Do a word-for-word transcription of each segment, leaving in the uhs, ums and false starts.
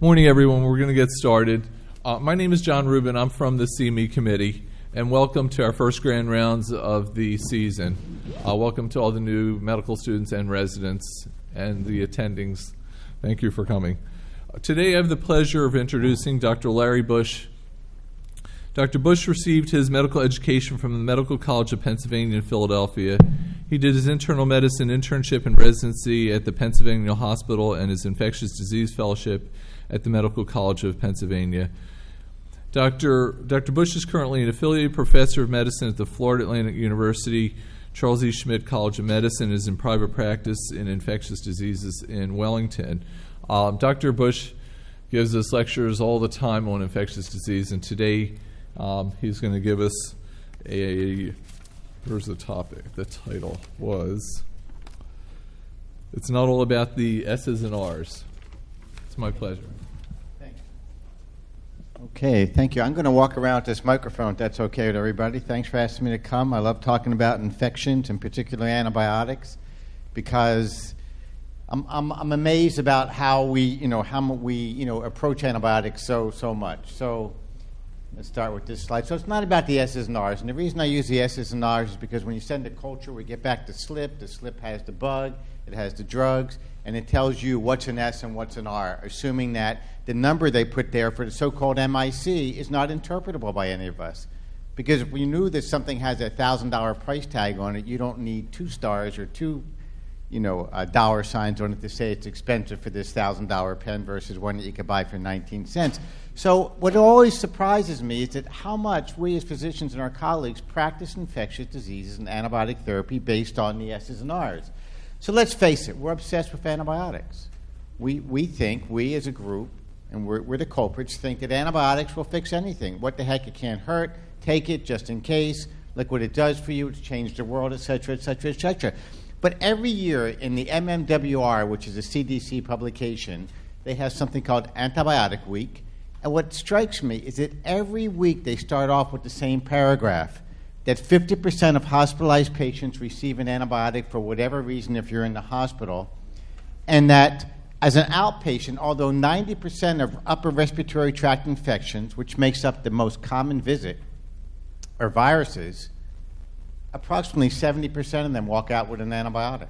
Morning, everyone. We're going to get started. Uh, my name is John Rubin. I'm from the C M E committee, and welcome to our first grand rounds of the season. Uh, welcome to all the new medical students and residents and the attendings. Thank you for coming. Uh, today I have the pleasure of introducing Doctor Larry Bush. Doctor Bush received his medical education from the Medical College of Pennsylvania in Philadelphia. He did his internal medicine internship and residency at the Pennsylvania Hospital and his infectious disease fellowship at the Medical College of Pennsylvania. Doctor Doctor Bush is currently an affiliated professor of medicine at the Florida Atlantic University Charles E. Schmidt College of Medicine, is in private practice in infectious diseases in Wellington. Um, Doctor Bush gives us lectures all the time on infectious disease, and today um, he's going to give us a, here's the topic, the title was, It's Not All About the S's and R's. It's my pleasure. Okay, thank you. I'm going to walk around this microphone, if that's okay with everybody. Thanks for asking me to come. I love talking about infections, and particularly antibiotics, because I'm I'm, I'm amazed about how we, you know, how we, you know, approach antibiotics so so much. So let's start with this slide. So it's not about the S's and R's, and the reason I use the S's and R's is because when you send a culture, we get back to SLIP. The SLIP has the bug, it has the drugs, and it tells you what's an S and what's an R, assuming that the number they put there for the so-called M I C is not interpretable by any of us. Because if we knew that something has a one thousand dollars price tag on it, you don't need two stars or two, you know, uh, dollar signs on it to say it's expensive for this one thousand dollars pen versus one that you could buy for nineteen cents. So what always surprises me is that how much we as physicians and our colleagues practice infectious diseases and antibiotic therapy based on the S's and R's. So let's face it, we're obsessed with antibiotics. We we think, we as a group, and we're, we're the culprits, think that antibiotics will fix anything. What the heck, it can't hurt. Take it just in case. Look what it does for you. It's changed the world, et cetera, et cetera, et cetera. But every year in the M M W R, which is a C D C publication, they have something called Antibiotic Week. And what strikes me is that every week they start off with the same paragraph, that fifty percent of hospitalized patients receive an antibiotic for whatever reason if you're in the hospital, and that as an outpatient, although ninety percent of upper respiratory tract infections, which makes up the most common visit, are viruses, approximately seventy percent of them walk out with an antibiotic.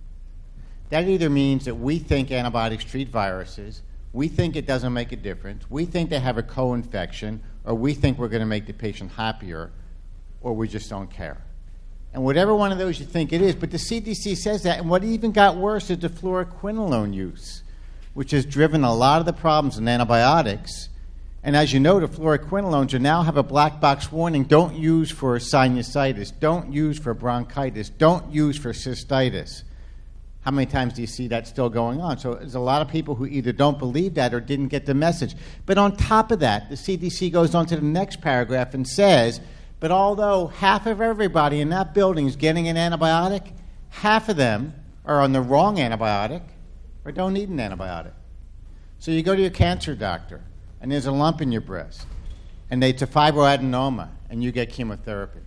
That either means that we think antibiotics treat viruses, we think it doesn't make a difference, we think they have a co-infection, or we think we're going to make the patient happier, or we just don't care. And whatever one of those you think it is, but the C D C says that, and what even got worse is the fluoroquinolone use, which has driven a lot of the problems in antibiotics. And as you know, the fluoroquinolones are now have a black box warning, don't use for sinusitis, don't use for bronchitis, don't use for cystitis. How many times do you see that still going on? So there's a lot of people who either don't believe that or didn't get the message. But on top of that, the C D C goes on to the next paragraph and says, but although half of everybody in that building is getting an antibiotic, half of them are on the wrong antibiotic or don't need an antibiotic. So you go to your cancer doctor, and there's a lump in your breast, and they, it's a fibroadenoma, and you get chemotherapy.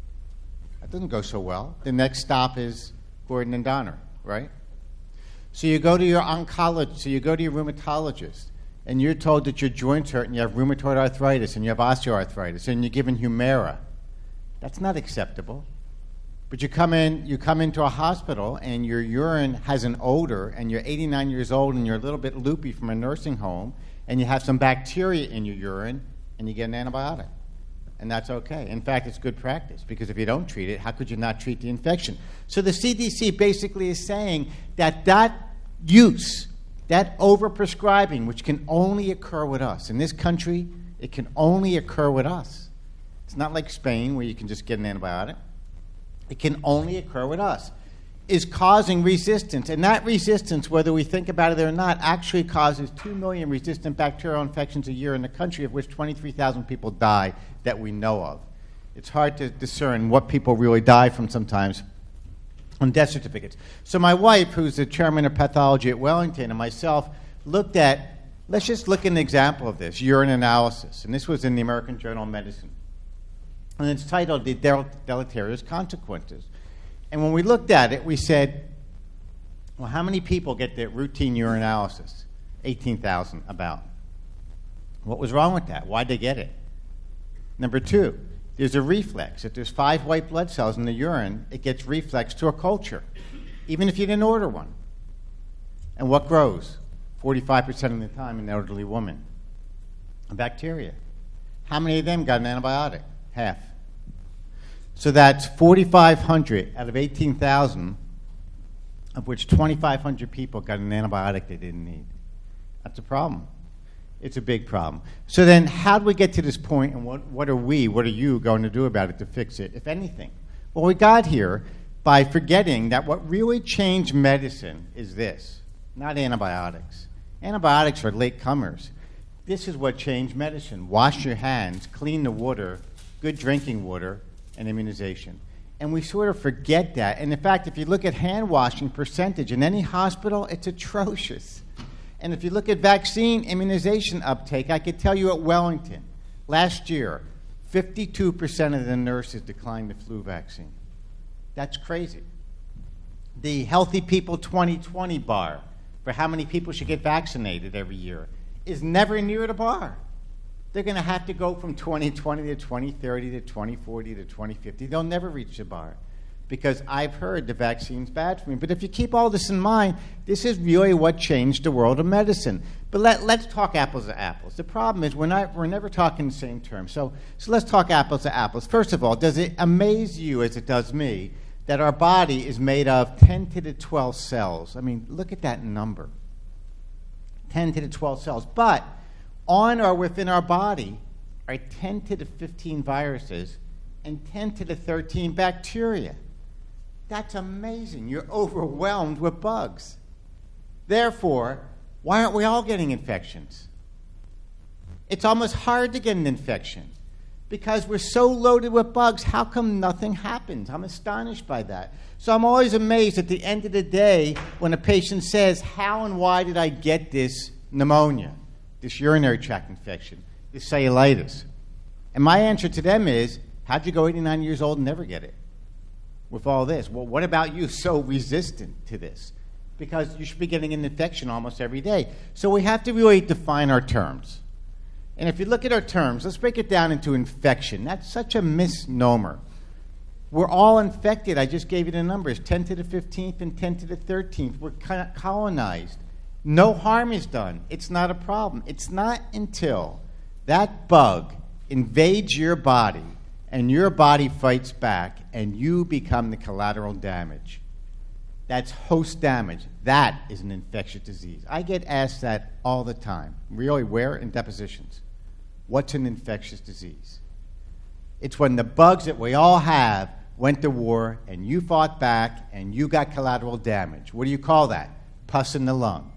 That doesn't go so well. The next stop is Gordon and Donner, right? So you go to your oncologist, so you go to your rheumatologist, and you're told that your joints hurt and you have rheumatoid arthritis and you have osteoarthritis and you're given Humira. That's not acceptable. But you come in, you come into a hospital and your urine has an odor and you're eighty-nine years old and you're a little bit loopy from a nursing home and you have some bacteria in your urine and you get an antibiotic. And that's okay. In fact, it's good practice because if you don't treat it, how could you not treat the infection? So the C D C basically is saying that that use, that overprescribing, which can only occur with us. In this country, it can only occur with us. It's not like Spain where you can just get an antibiotic. It can only occur with us, is causing resistance. And that resistance, whether we think about it or not, actually causes two million resistant bacterial infections a year in the country, of which twenty-three thousand people die that we know of. It's hard to discern what people really die from sometimes on death certificates. So my wife, who's the chairman of pathology at Wellington, and myself looked at, let's just look at an example of this, urine analysis. And this was in the American Journal of Medicine. And it's titled The Del- Deleterious Consequences. And when we looked at it, we said, well, how many people get their routine urinalysis? eighteen thousand, about. What was wrong with that? Why'd they get it? Number two, there's a reflex. If there's five white blood cells in the urine, it gets reflexed to a culture, even if you didn't order one. And what grows forty-five percent of the time in an elderly woman? A bacteria. How many of them got an antibiotic? Half. So that's forty-five hundred out of eighteen thousand, of which twenty-five hundred people got an antibiotic they didn't need. That's a problem. It's a big problem. So then how do we get to this point, and what, what are we, what are you going to do about it to fix it, if anything? Well, we got here by forgetting that what really changed medicine is this, not antibiotics. Antibiotics are latecomers. This is what changed medicine. Wash your hands, clean the water, good drinking water, and immunization. And we sort of forget that. And in fact, if you look at hand washing percentage in any hospital, it's atrocious. And if you look at vaccine immunization uptake, I could tell you at Wellington, last year, fifty-two percent of the nurses declined the flu vaccine. That's crazy. The Healthy People twenty twenty bar for how many people should get vaccinated every year is never near the bar. They're going to have to go from twenty twenty to twenty thirty to twenty forty to twenty fifty. They'll never reach the bar because I've heard the vaccine's bad for me. But if you keep all this in mind, this is really what changed the world of medicine. But let, let's talk apples to apples. The problem is we're, not, we're never talking the same terms. So, so let's talk apples to apples. First of all, does it amaze you, as it does me, that our body is made of ten to the twelve cells? I mean, look at that number. ten to the twelve cells. But on or within our body are ten to the fifteen viruses and ten to the thirteen bacteria. That's amazing. You're overwhelmed with bugs. Therefore, why aren't we all getting infections? It's almost hard to get an infection because we're so loaded with bugs. How come nothing happens? I'm astonished by that. So I'm always amazed at the end of the day when a patient says, how and why did I get this pneumonia, this urinary tract infection, this cellulitis? And my answer to them is, how'd you go eighty-nine years old and never get it with all this? Well, what about you so resistant to this? Because you should be getting an infection almost every day. So we have to really define our terms. And if you look at our terms, let's break it down into infection. That's such a misnomer. We're all infected. I just gave you the numbers, ten to the fifteenth and ten to the thirteenth. We're colonized. No harm is done. It's not a problem. It's not until that bug invades your body and your body fights back and you become the collateral damage. That's host damage. That is an infectious disease. I get asked that all the time. Really, where? In depositions. What's an infectious disease? It's when the bugs that we all have went to war and you fought back and you got collateral damage. What do you call that? Pus in the lung,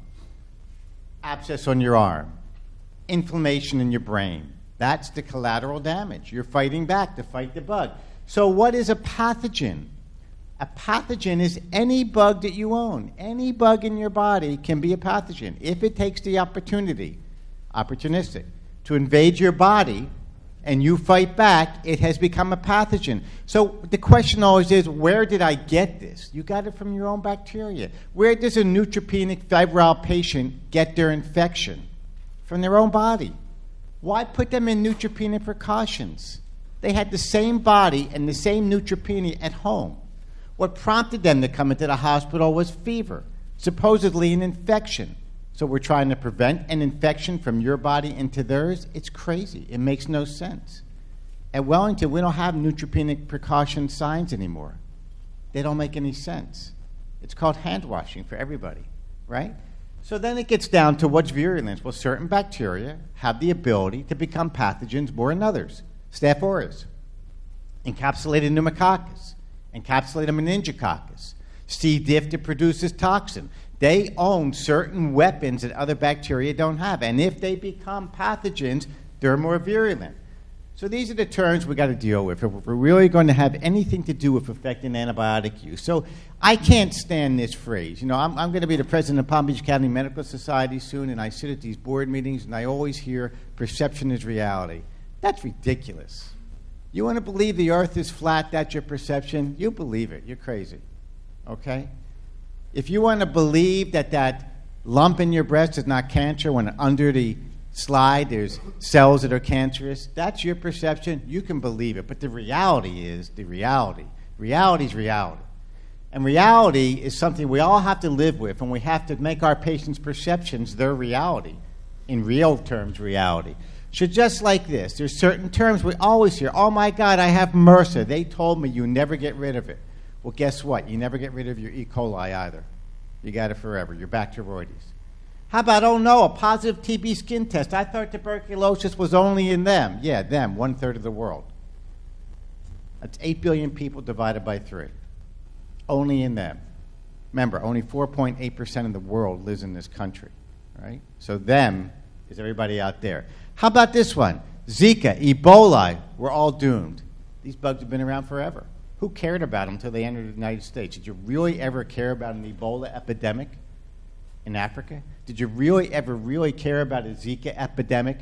abscess on your arm, inflammation in your brain. That's the collateral damage. You're fighting back to fight the bug. So what is a pathogen? A pathogen is any bug that you own. Any bug in your body can be a pathogen if it takes the opportunity, opportunistic, to invade your body and you fight back, it has become a pathogen. So the question always is, where did I get this? You got it from your own bacteria. Where does a neutropenic febrile patient get their infection? From their own body. Why put them in neutropenia precautions? They had the same body and the same neutropenia at home. What prompted them to come into the hospital was fever, supposedly an infection. So we're trying to prevent an infection from your body into theirs? It's crazy. It makes no sense. At Wellington, we don't have neutropenic precaution signs anymore. They don't make any sense. It's called hand washing for everybody, right? So then it gets down to what's virulence. Well, certain bacteria have the ability to become pathogens more than others. Staph aureus, encapsulated pneumococcus, encapsulated meningococcus, C. diff that produces toxin. They own certain weapons that other bacteria don't have. And if they become pathogens, they're more virulent. So these are the terms we got to deal with if we're really going to have anything to do with affecting antibiotic use. So I can't stand this phrase. You know, I'm, I'm going to be the president of Palm Beach County Medical Society soon, and I sit at these board meetings, and I always hear perception is reality. That's ridiculous. You want to believe the earth is flat, that's your perception? You believe it. You're crazy. Okay? If you want to believe that that lump in your breast is not cancer when under the slide, there's cells that are cancerous. That's your perception. You can believe it. But the reality is the reality. Reality is reality. And reality is something we all have to live with, and we have to make our patients' perceptions their reality, in real terms, reality. So just like this, there's certain terms we always hear. Oh, my God, I have MRSA. They told me you never get rid of it. Well, guess what? You never get rid of your E. coli either. You got it forever, your Bacteroides. How about, oh, no, a positive T B skin test? I thought tuberculosis was only in them. Yeah, them, one-third of the world. That's eight billion people divided by three. Only in them. Remember, only four point eight percent of the world lives in this country, right? So them is everybody out there. How about this one? Zika, Ebola, we're all doomed. These bugs have been around forever. Who cared about them until they entered the United States? Did you really ever care about an Ebola epidemic in Africa? Did you really ever really care about a Zika epidemic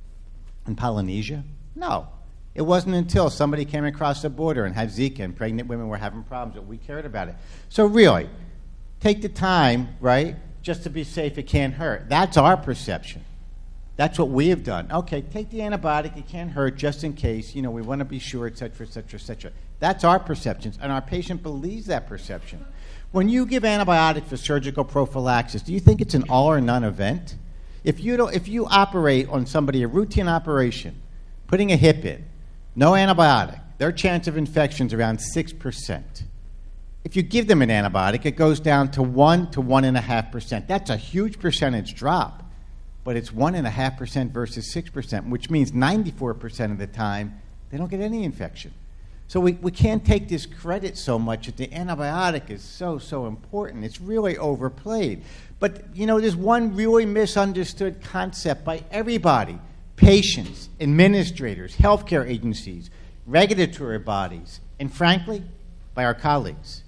in Polynesia? No. It wasn't until somebody came across the border and had Zika and pregnant women were having problems that we cared about it. So really, take the time, right, just to be safe, it can't hurt. That's our perception. That's what we have done. Okay, take the antibiotic, it can't hurt, just in case, you know, we want to be sure, et cetera, et cetera, et cetera. That's our perceptions, and our patient believes that perception. When you give antibiotics for surgical prophylaxis, do you think it's an all or none event? If you don't, if you operate on somebody, a routine operation, putting a hip in, no antibiotic, their chance of infection is around six percent. If you give them an antibiotic, it goes down to one to one point five percent. That's a huge percentage drop, but it's one point five percent versus six percent, which means ninety-four percent of the time they don't get any infection. So we, we can't take this credit so much that the antibiotic is so, so important. It's really overplayed. But, you know, there's one really misunderstood concept by everybody. Patients, administrators, healthcare agencies, regulatory bodies, and frankly, by our colleagues.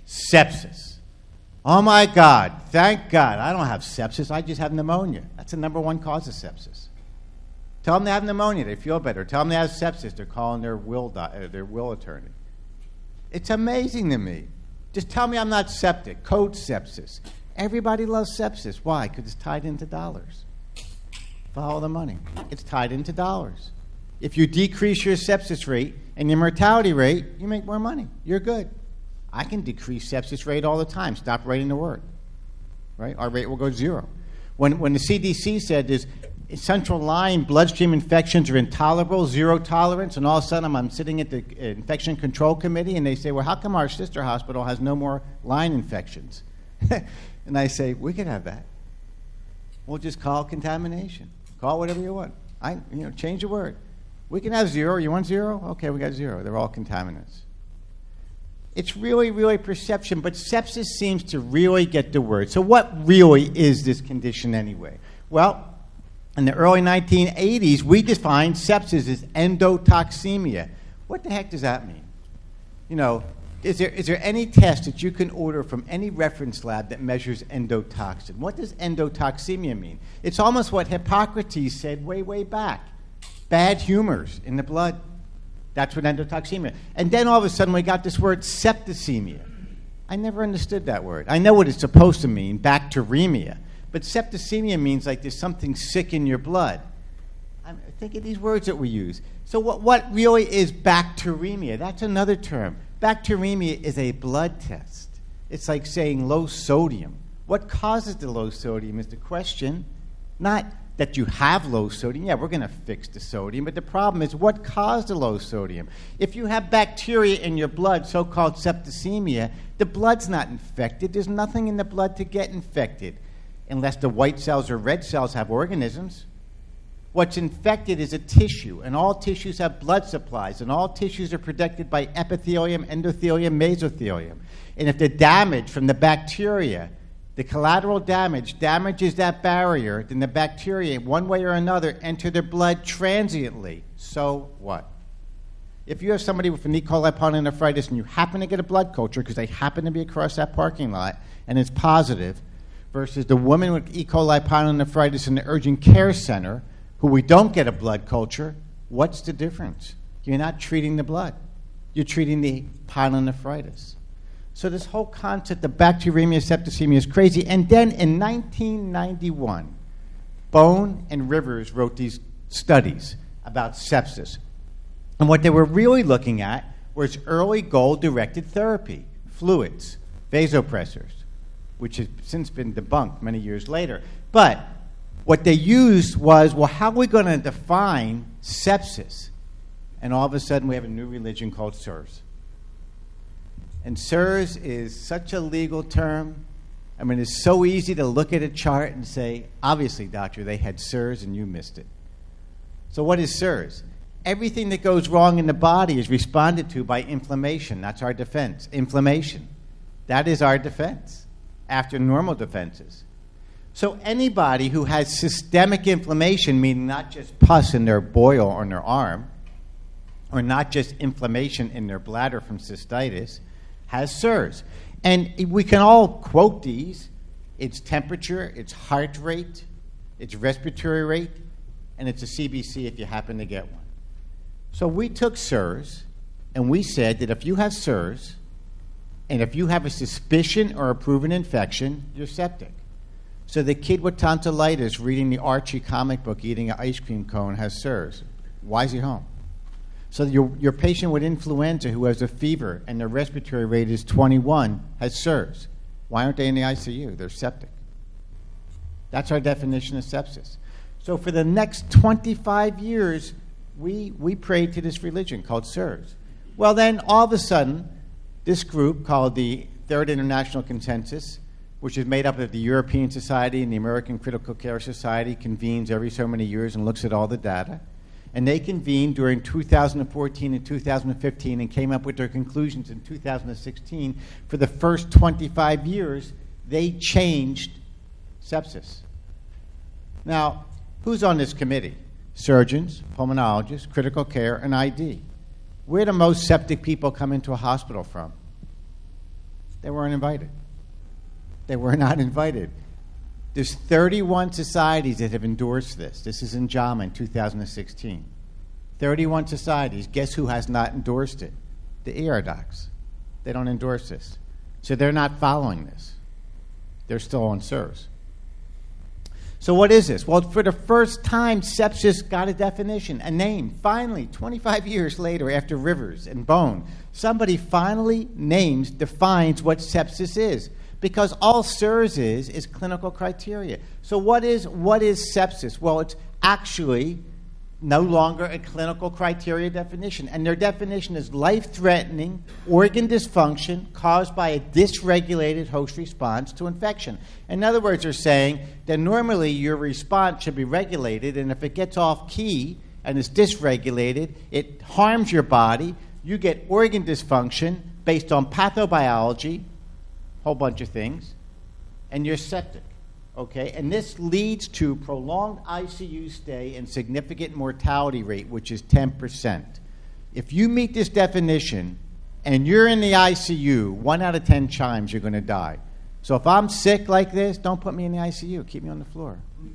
Sepsis. Oh my God, thank God, I don't have sepsis, I just have pneumonia. That's the number one cause of sepsis. Tell them they have pneumonia, they feel better. Tell them they have sepsis, they're calling their will, di- uh, their will attorney. It's amazing to me. Just tell me I'm not septic, code sepsis. Everybody loves sepsis. Why? Because it's tied into dollars. Follow the money. It's tied into dollars. If you decrease your sepsis rate and your mortality rate, you make more money. You're good. I can decrease sepsis rate all the time. Stop writing the word. Right? Our rate will go zero. When when the C D C said this central line bloodstream infections are intolerable, zero tolerance, and all of a sudden I'm sitting at the infection control committee and they say, well, how come our sister hospital has no more line infections? And I say, we can have that. We'll just call contamination. Call whatever you want. I, you know, change the word. We can have zero. You want zero? Okay, we got zero. They're all contaminants. It's really, really perception, but sepsis seems to really get the word. So what really is this condition anyway? Well, in the early nineteen eighties, we defined sepsis as endotoxemia. What the heck does that mean? You know, is there is there any test that you can order from any reference lab that measures endotoxin? What does endotoxemia mean? It's almost what Hippocrates said way, way back. Bad humors in the blood. That's what endotoxemia. And then all of a sudden we got this word septicemia. I never understood that word. I know what it's supposed to mean, bacteremia. But septicemia means like there's something sick in your blood. I'm thinking these words that we use. So what, what really is bacteremia? That's another term. Bacteremia is a blood test. It's like saying low sodium. What causes the low sodium is the question, not that you have low sodium. Yeah, we're going to fix the sodium, but the problem is what caused the low sodium? If you have bacteria in your blood, so-called septicemia, the blood's not infected. There's nothing in the blood to get infected, unless the white cells or red cells have organisms. What's infected is a tissue, and all tissues have blood supplies, and all tissues are protected by epithelium, endothelium, mesothelium. And if the damage from the bacteria, the collateral damage, damages that barrier, then the bacteria, one way or another, enter the blood transiently. So what? If you have somebody with an E. coli pyelonephritis and you happen to get a blood culture because they happen to be across that parking lot and it's positive, versus the woman with E. coli pyelonephritis in the urgent care center who we don't get a blood culture, what's the difference? You're not treating the blood. You're treating the pyelonephritis. So this whole concept of bacteremia, septicemia is crazy. And then in nineteen ninety-one, Bone and Rivers wrote these studies about sepsis. And what they were really looking at was early goal-directed therapy, fluids, vasopressors, which has since been debunked many years later. But what they used was, well, how are we going to define sepsis? And all of a sudden, we have a new religion called S I R S. And S I R S is such a legal term. I mean, it's so easy to look at a chart and say, obviously, doctor, they had S I R S and you missed it. So what is S I R S? Everything that goes wrong in the body is responded to by inflammation. That's our defense. Inflammation. That is our defense after normal defenses. So anybody who has systemic inflammation, meaning not just pus in their boil on their arm, or not just inflammation in their bladder from cystitis, has S I R S. And we can all quote these. It's temperature, it's heart rate, it's respiratory rate, and it's a C B C if you happen to get one. So we took S I R S, and we said that if you have S I R S, and if you have a suspicion or a proven infection, you're septic. So the kid with tonsillitis reading the Archie comic book, eating an ice cream cone, has S I R S. Why is he home? So your, your patient with influenza who has a fever and their respiratory rate is twenty-one has S I R S. Why aren't they in the I C U? They're septic. That's our definition of sepsis. So for the next twenty-five years, we, we prayed to this religion called S I R S. Well, then, all of a sudden, this group called the Third International Consensus, which is made up of the European Society and the American Critical Care Society, convenes every so many years and looks at all the data. And they convened during two thousand fourteen and two thousand fifteen and came up with their conclusions in two thousand sixteen. For the first twenty-five years, they changed sepsis. Now, who's on this committee? Surgeons, pulmonologists, critical care, and I D. Where do most septic people come into a hospital from? They weren't invited. They were not invited. There's thirty-one societies that have endorsed this. This is in JAMA in two thousand sixteen. thirty-one societies. Guess who has not endorsed it? The E R docs. They don't endorse this. So they're not following this. They're still on S I R S. So what is this? Well, for the first time, sepsis got a definition, a name. Finally, twenty-five years later, after Rivers and Bone, somebody finally names, defines what sepsis is. Because all S I R S is, is clinical criteria. So what is, what is sepsis? Well, it's actually no longer a clinical criteria definition. And their definition is life-threatening organ dysfunction caused by a dysregulated host response to infection. In other words, they're saying that normally your response should be regulated, and if it gets off key and is dysregulated, it harms your body. You get organ dysfunction based on pathobiology, whole bunch of things, and you're septic, okay? And this leads to prolonged I C U stay and significant mortality rate, which is ten percent. If you meet this definition and you're in the I C U, one out of ten times you're going to die. So if I'm sick like this, don't put me in the I C U. Keep me on the floor.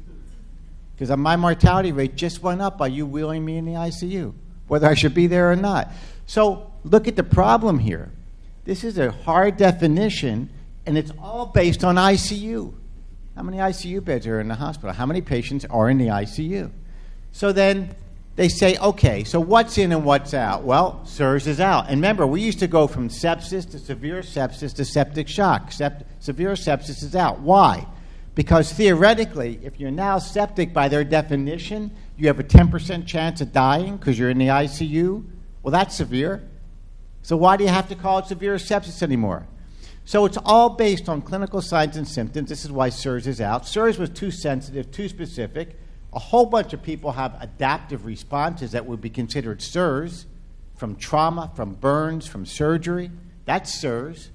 Because my mortality rate just went up by you wheeling me in the I C U, whether I should be there or not. So look at the problem here. This is a hard definition, and it's all based on I C U. How many I C U beds are in the hospital? How many patients are in the I C U? So then they say, okay, so what's in and what's out? Well, S I R S is out. And remember, we used to go from sepsis to severe sepsis to septic shock. Sept- severe sepsis is out. Why? Because theoretically, if you're now septic by their definition, you have a ten percent chance of dying because you're in the I C U. Well, that's severe. So why do you have to call it severe sepsis anymore? So it's all based on clinical signs and symptoms. This is why S I R S is out. S I R S was too sensitive, too specific. A whole bunch of people have adaptive responses that would be considered S I R S, from trauma, from burns, from surgery. That's S I R S.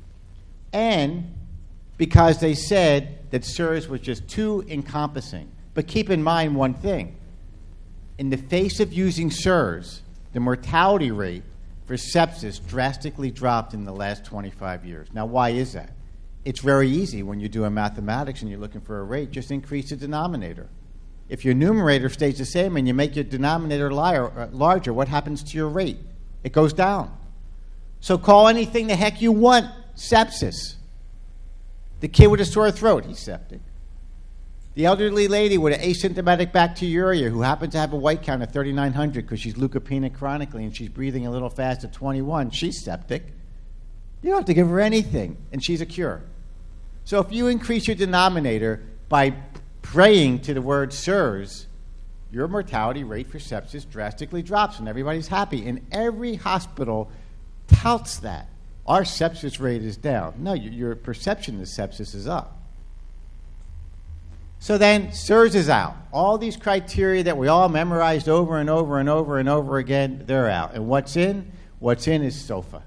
And because they said that S I R S was just too encompassing. But keep in mind one thing. In the face of using S I R S, the mortality rate for sepsis drastically dropped in the last twenty-five years. Now, why is that? It's very easy when you're doing mathematics and you're looking for a rate. Just increase the denominator. If your numerator stays the same and you make your denominator larger, what happens to your rate? It goes down. So call anything the heck you want sepsis. The kid with a sore throat, he's septic. The elderly lady with an asymptomatic bacteriuria who happens to have a white count of thirty-nine hundred because she's leukopenic chronically and she's breathing a little fast at twenty-one, she's septic. You don't have to give her anything, and she's a cure. So if you increase your denominator by praying to the word S I R S, your mortality rate for sepsis drastically drops, and everybody's happy. And every hospital touts that. Our sepsis rate is down. No, your, your perception of sepsis is up. So then S I R S is out. All these criteria that we all memorized over and over and over and over again, they're out. And what's in? What's in is SOFA.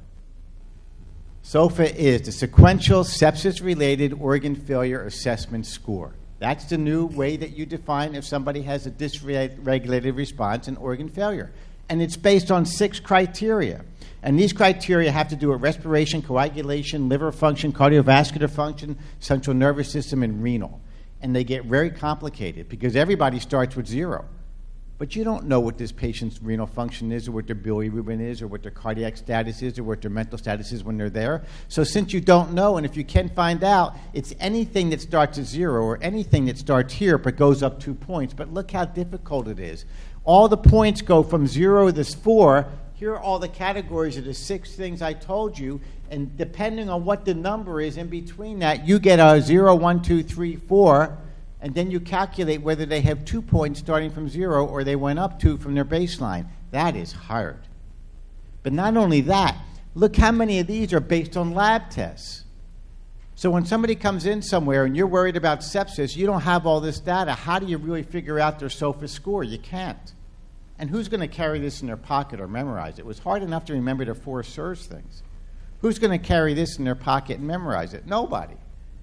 SOFA is the Sequential Sepsis-Related Organ Failure Assessment Score. That's the new way that you define if somebody has a dysregulated response in organ failure. And it's based on six criteria. And these criteria have to do with respiration, coagulation, liver function, cardiovascular function, central nervous system, and renal. And they get very complicated because everybody starts with zero. But you don't know what this patient's renal function is, or what their bilirubin is, or what their cardiac status is, or what their mental status is when they're there. So since you don't know, and if you can find out, it's anything that starts at zero or anything that starts here but goes up two points. But look how difficult it is. All the points go from zero to this four. Here are all the categories of the six things I told you. And depending on what the number is in between that, you get a zero, one, two, three, four. And then you calculate whether they have two points starting from zero or they went up two from their baseline. That is hard. But not only that, look how many of these are based on lab tests. So when somebody comes in somewhere and you're worried about sepsis, you don't have all this data. How do you really figure out their SOFA score? You can't. And who's going to carry this in their pocket or memorize it? It was hard enough to remember their four S I R S things. Who's going to carry this in their pocket and memorize it? Nobody.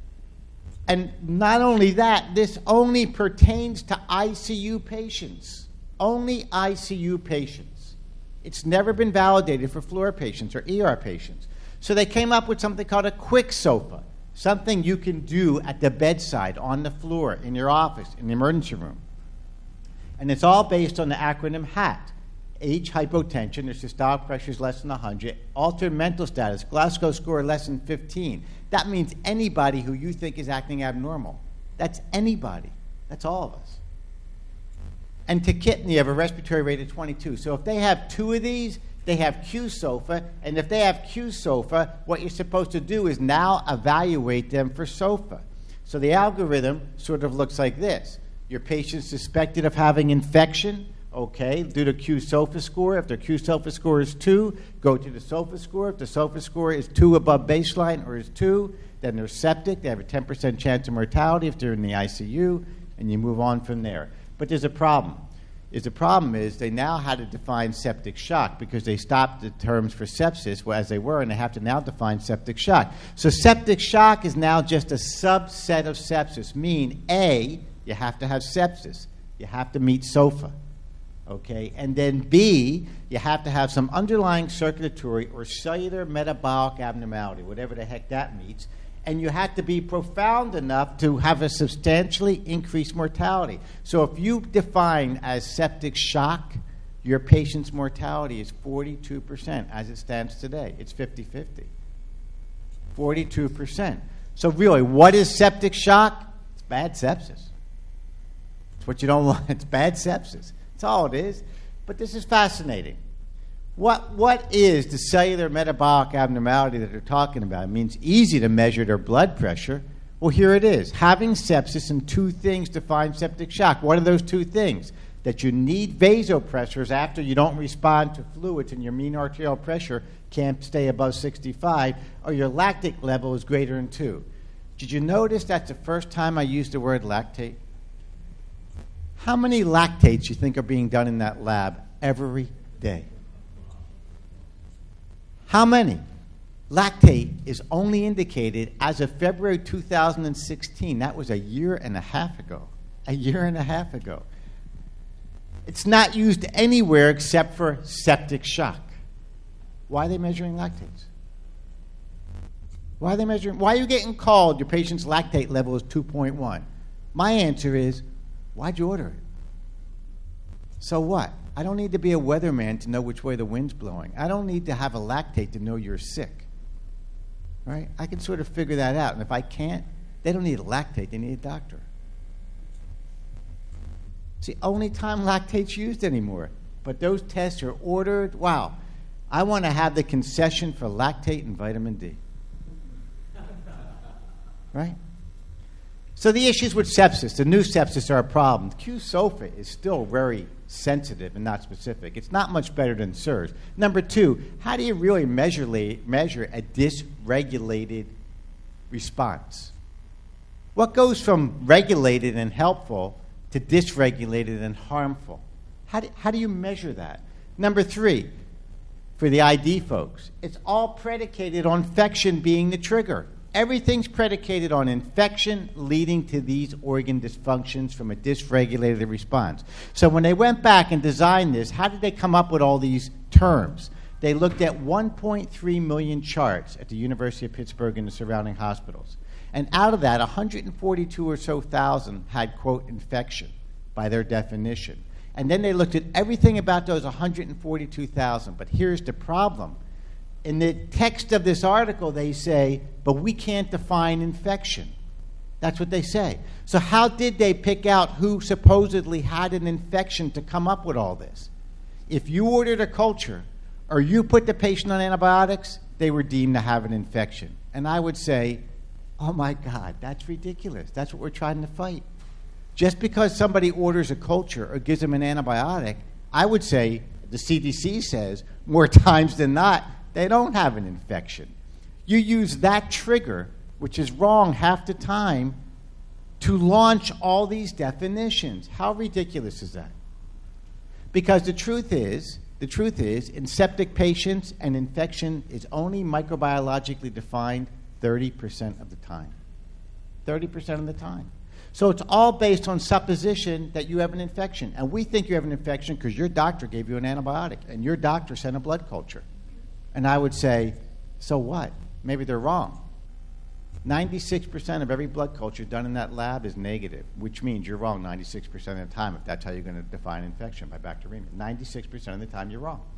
And not only that, this only pertains to I C U patients. Only I C U patients. It's never been validated for floor patients or E R patients. So they came up with something called a quick SOFA, something you can do at the bedside, on the floor, in your office, in the emergency room. And it's all based on the acronym HAT. Age, hypotension, their systolic pressure is less than one hundred, altered mental status, Glasgow score less than fifteen. That means anybody who you think is acting abnormal. That's anybody. That's all of us. And to kidney, you have a respiratory rate of twenty-two. So if they have two of these, they have Q SOFA. And if they have Q SOFA, what you're supposed to do is now evaluate them for SOFA. So the algorithm sort of looks like this. Your patient's suspected of having infection. Okay, do the Q SOFA score. If their Q SOFA score is two, go to the SOFA score. If the SOFA score is two above baseline or is two, then they're septic. They have a ten percent chance of mortality if they're in the I C U, and you move on from there. But there's a problem. Is the problem is they now had to define septic shock because they stopped the terms for sepsis as they were, and they have to now define septic shock. So septic shock is now just a subset of sepsis. Mean A, you have to have sepsis. You have to meet SOFA. Okay, and then B, you have to have some underlying circulatory or cellular metabolic abnormality, whatever the heck that means, and you have to be profound enough to have a substantially increased mortality. So if you define as septic shock, your patient's mortality is forty-two percent as it stands today. It's fifty-fifty. forty-two percent. So really, what is septic shock? It's bad sepsis. It's what you don't want. It's bad sepsis. That's all it is. But this is fascinating. What What is the cellular metabolic abnormality that they're talking about? It means easy to measure their blood pressure. Well, here it is. Having sepsis and two things define septic shock. What are those two things? That you need vasopressors after you don't respond to fluids and your mean arterial pressure can't stay above sixty-five, or your lactate level is greater than two. Did you notice that's the first time I used the word lactate? How many lactates you think are being done in that lab every day? How many? Lactate is only indicated as of February two thousand sixteen. That was a year and a half ago. A year and a half ago. It's not used anywhere except for septic shock. Why are they measuring lactates? Why are they measuring? Why are you getting called your patient's lactate level is two point one? My answer is, why'd you order it? So what? I don't need to be a weatherman to know which way the wind's blowing. I don't need to have a lactate to know you're sick. Right? I can sort of figure that out. And if I can't, they don't need a lactate. They need a doctor. It's the only time lactate's used anymore. But those tests are ordered. Wow. I want to have the concession for lactate and vitamin D. Right? So the issues with sepsis, the new sepsis are a problem. Q-SOFA is still very sensitive and not specific. It's not much better than SIRS. Number two, how do you really measure, measure a dysregulated response? What goes from regulated and helpful to dysregulated and harmful? How do, how do you measure that? Number three, for the I D folks, it's all predicated on infection being the trigger. Everything's predicated on infection leading to these organ dysfunctions from a dysregulated response. So when they went back and designed this, how did they come up with all these terms? They looked at one point three million charts at the University of Pittsburgh and the surrounding hospitals. And out of that, one hundred forty-two or so thousand had, quote, infection by their definition. And then they looked at everything about those one hundred forty-two thousand. But here's the problem. In the text of this article, they say, but we can't define infection. That's what they say. So how did they pick out who supposedly had an infection to come up with all this? If you ordered a culture or you put the patient on antibiotics, they were deemed to have an infection. And I would say, oh my God, that's ridiculous. That's what we're trying to fight. Just because somebody orders a culture or gives them an antibiotic, I would say, the C D C says, more times than not, they don't have an infection. You use that trigger, which is wrong half the time, to launch all these definitions. How ridiculous is that? Because the truth is, the truth is, in septic patients, an infection is only microbiologically defined thirty percent of the time. thirty percent of the time. So it's all based on supposition that you have an infection. And we think you have an infection because your doctor gave you an antibiotic and your doctor sent a blood culture. And I would say, so what? Maybe they're wrong. ninety-six percent of every blood culture done in that lab is negative, which means you're wrong ninety-six percent of the time if that's how you're going to define infection by bacteremia. ninety-six percent of the time you're wrong.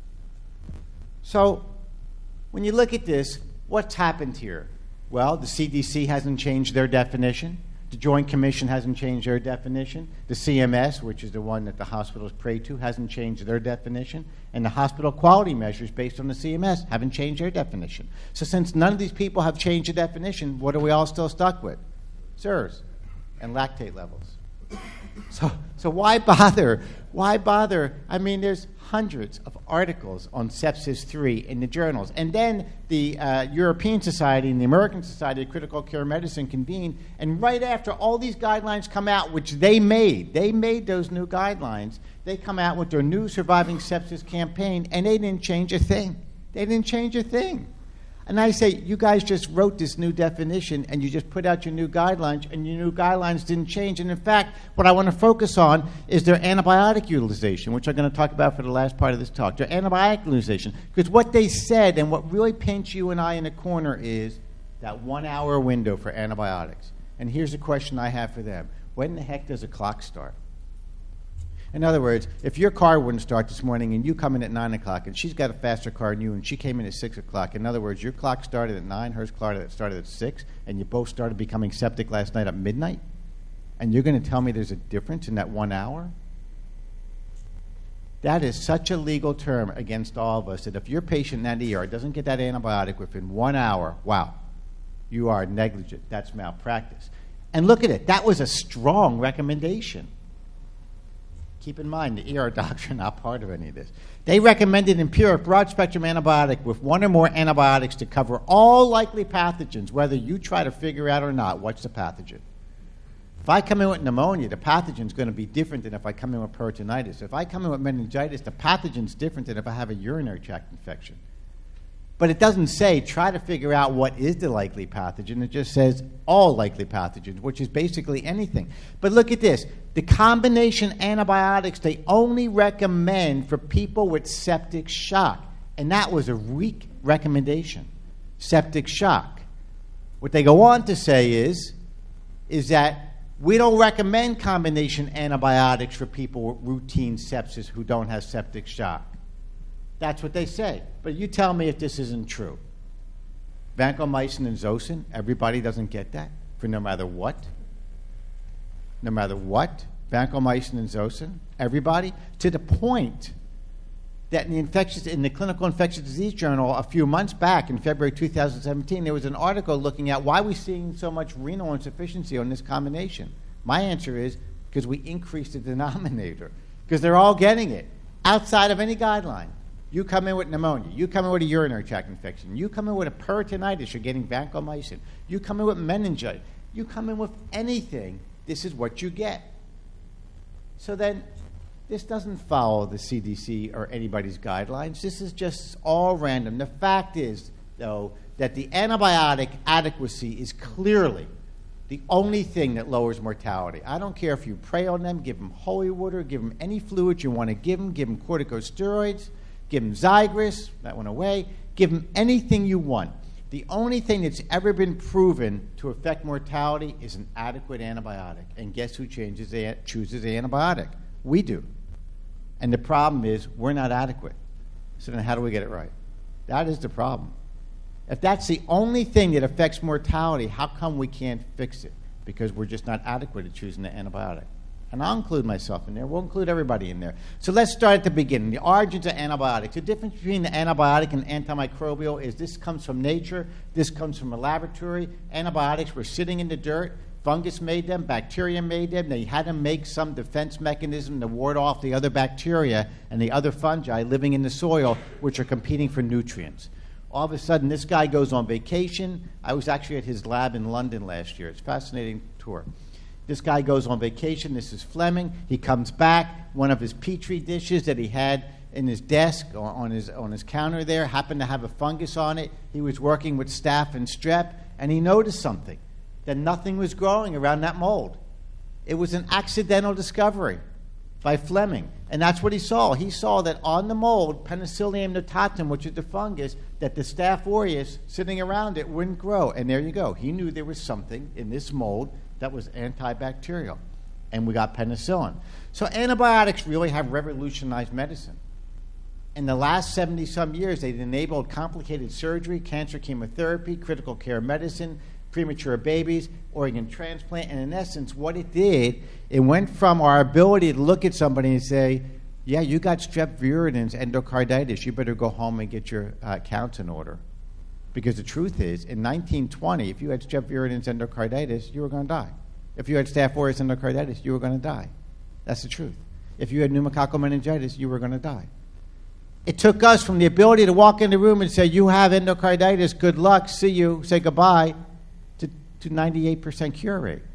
So when you look at this, what's happened here? Well, the C D C hasn't changed their definition. The Joint Commission hasn't changed their definition. The C M S, which is the one that the hospitals pray to, hasn't changed their definition. And the hospital quality measures based on the C M S haven't changed their definition. So since none of these people have changed the definition, what are we all still stuck with? SIRS and lactate levels. So, so why bother? Why bother? I mean, there's hundreds of articles on sepsis three in the journals. And then the uh, European Society and the American Society of Critical Care Medicine convene, and right after all these guidelines come out, which they made, they made those new guidelines, they come out with their new Surviving Sepsis campaign, and they didn't change a thing. They didn't change a thing. And I say, you guys just wrote this new definition and you just put out your new guidelines and your new guidelines didn't change. And in fact, what I want to focus on is their antibiotic utilization, which I'm going to talk about for the last part of this talk. Their antibiotic utilization. Because what they said and what really paints you and I in a corner is that one hour window for antibiotics. And here's a question I have for them. When the heck does a clock start? In other words, if your car wouldn't start this morning and you come in at nine o'clock and she's got a faster car than you and she came in at six o'clock, in other words, your clock started at nine, hers started, started at six, and you both started becoming septic last night at midnight, and you're going to tell me there's a difference in that one hour? That is such a legal term against all of us that if your patient in that E R doesn't get that antibiotic within one hour, wow, you are negligent. That's malpractice. And look at it. That was a strong recommendation. Keep in mind, the E R docs are not part of any of this. They recommended empiric broad-spectrum antibiotic with one or more antibiotics to cover all likely pathogens, whether you try to figure out or not what's the pathogen. If I come in with pneumonia, the pathogen's going to be different than if I come in with peritonitis. If I come in with meningitis, the pathogen's different than if I have a urinary tract infection. But it doesn't say try to figure out what is the likely pathogen. It just says all likely pathogens, which is basically anything. But look at this. The combination antibiotics they only recommend for people with septic shock. And that was a weak recommendation, septic shock. What they go on to say is, is that we don't recommend combination antibiotics for people with routine sepsis who don't have septic shock. That's what they say. But you tell me if this isn't true. Vancomycin and Zosyn, everybody doesn't get that for no matter what. No matter what. vancomycin and Zosyn, everybody, to the point that in the infectious, in the Clinical Infectious Disease Journal a few months back in February two thousand seventeen, there was an article looking at why we're seeing so much renal insufficiency on this combination. My answer is because we increased the denominator, because they're all getting it outside of any guideline. You come in with pneumonia, you come in with a urinary tract infection, you come in with a peritonitis, you're getting vancomycin, you come in with meningitis, you come in with anything, this is what you get. So then, this doesn't follow the C D C or anybody's guidelines. This is just all random. The fact is, though, that the antibiotic adequacy is clearly the only thing that lowers mortality. I don't care if you pray on them, give them holy water, give them any fluid you want to give them, give them corticosteroids, give them Zygris, that went away, give them anything you want. The only thing that's ever been proven to affect mortality is an adequate antibiotic. And guess who changes the, chooses the antibiotic? We do. And the problem is we're not adequate. So then how do we get it right? That is the problem. If that's the only thing that affects mortality, how come we can't fix it? Because we're just not adequate at choosing the antibiotic. And I'll include myself in there. We'll include everybody in there. So let's start at the beginning. The origins of antibiotics. The difference between the antibiotic and antimicrobial is this comes from nature. This comes from a laboratory. Antibiotics were sitting in the dirt. Fungus made them. Bacteria made them. They had to make some defense mechanism to ward off the other bacteria and the other fungi living in the soil, which are competing for nutrients. All of a sudden, this guy goes on vacation. I was actually at his lab in London last year. It's a fascinating tour. This guy goes on vacation. This is Fleming. He comes back. One of his Petri dishes that he had in his desk or on his, on his counter there happened to have a fungus on it. He was working with staph and strep, and he noticed something, that nothing was growing around that mold. It was an accidental discovery by Fleming. And that's what he saw. He saw that on the mold, Penicillium notatum, which is the fungus, that the Staph aureus sitting around it wouldn't grow. And there you go. He knew there was something in this mold that was antibacterial. And we got penicillin. So antibiotics really have revolutionized medicine. In the last seventy-some years, they've enabled complicated surgery, cancer chemotherapy, critical care medicine, premature babies, organ transplant, and in essence, what it did, it went from our ability to look at somebody and say, yeah, you got strep viridans, endocarditis, you better go home and get your uh, counts in order. Because the truth is, in nineteen twenty, if you had strep viridans, endocarditis, you were going to die. If you had Staph aureus endocarditis, you were going to die. That's the truth. If you had pneumococcal meningitis, you were going to die. It took us from the ability to walk in the room and say, you have endocarditis, good luck, see you, say goodbye, to ninety-eight percent cure rate